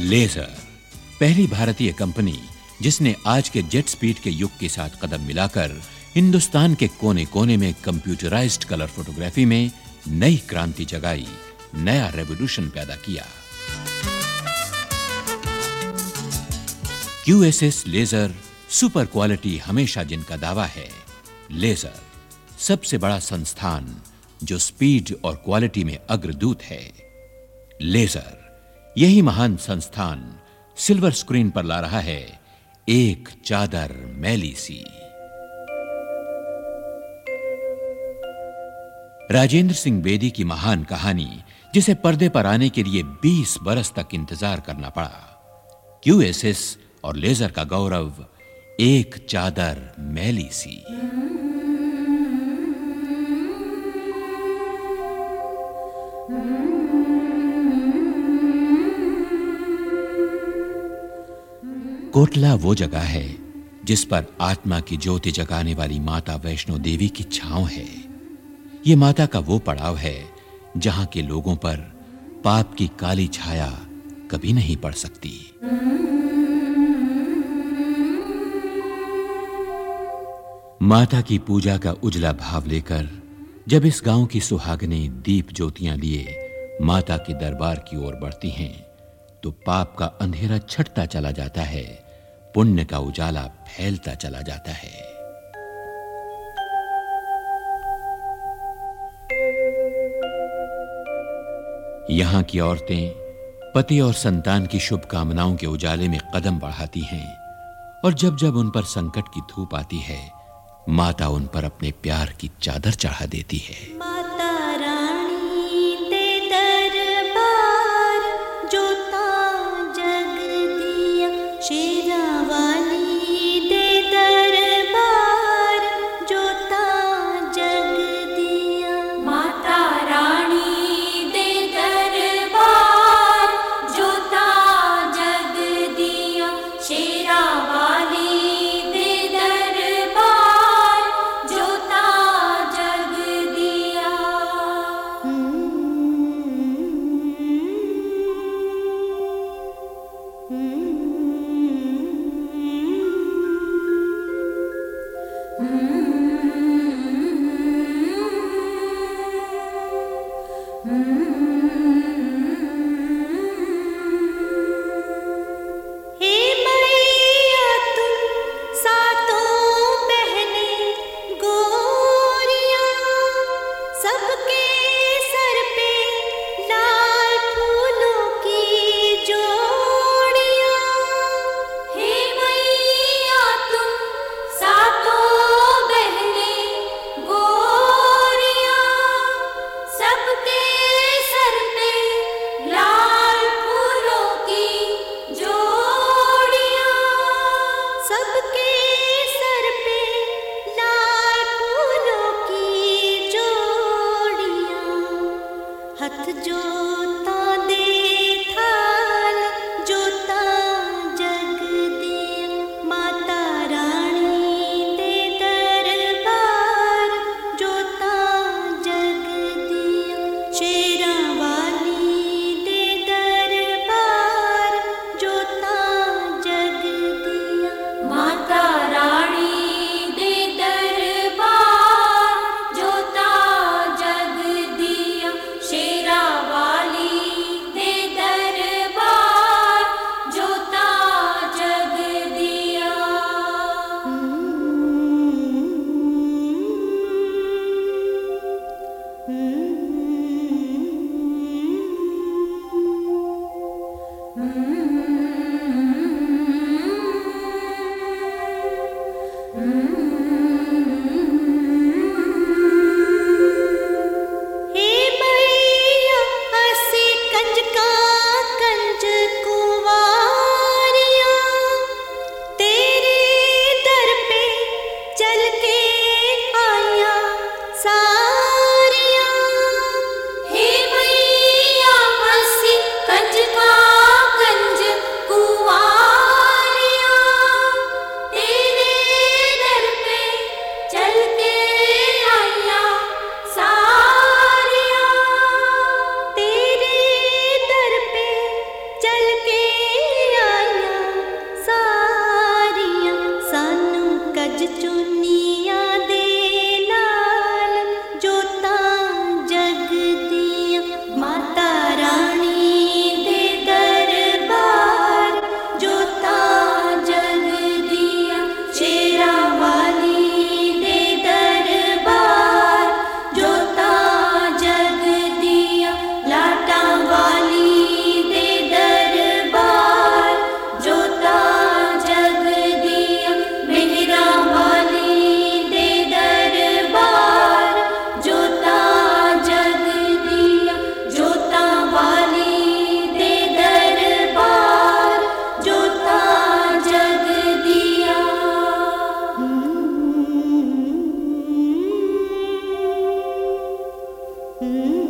Laser, पहली भारतीय company जिसने आज के जेट स्पीड के युग के साथ कदम मिलाकर हिंदुस्तान के कोने-कोने में कंप्यूटराइज्ड कलर फोटोग्राफी में नई क्रांति जगाई, नया रेवोल्यूशन पैदा किया। QSS लेजर सुपर क्वालिटी हमेशा जिनका दावा है। लेजर, सबसे बड़ा संस्थान जो स्पीड और क्वालिटी में अग्रदूत है। लेजर, यही महान संस्थान सिल्वर स्क्रीन पर ला रहा है एक चादर मैली सी। राजेंद्र सिंह बेदी की महान कहानी, जिसे पर्दे पर आने के लिए 20 बरस तक इंतजार करना पड़ा। QSS और लेजर का गौरव, एक चादर मैली सी। कोटला वो जगह है जिस पर आत्मा की ज्योति जगाने वाली माता वैष्णो देवी की छांव है। ये माता का वो पड़ाव है जहां के लोगों पर पाप की काली छाया कभी नहीं पड़ सकती। माता की पूजा का उजला भाव लेकर जब इस गांव की सुहागनें दीप ज्योतियां लिए माता के दरबार की ओर बढ़ती हैं, तो पाप का अंधेरा छटता चला जाता है, पुण्य का उजाला फैलता चला जाता है। यहां की औरतें पति और संतान की शुभ कामनाओं के उजाले में कदम बढ़ाती हैं, और जब जब उन पर संकट की धूप आती है, माता उन पर अपने प्यार की चादर चढ़ा देती है। माता रानी दे दरबार, जोता जग दिया शेरा वाली दे दरबार, जोता जग दिया। माता रानी दे दरबार, जोता जग दिया शेरा वाली दे दरबार, जोता जग दिया। हे मैया तुम सातों बहनें गोरियां, सबके सर पे लाल फूलों की जोड़ियां। हे मैया तुम सातों बहनें गोरियां, सबके सर पे लाल फूलों की जोड़ियां। सबके सर पे लाल फूलों की जोड़ियां। Mm-hmm.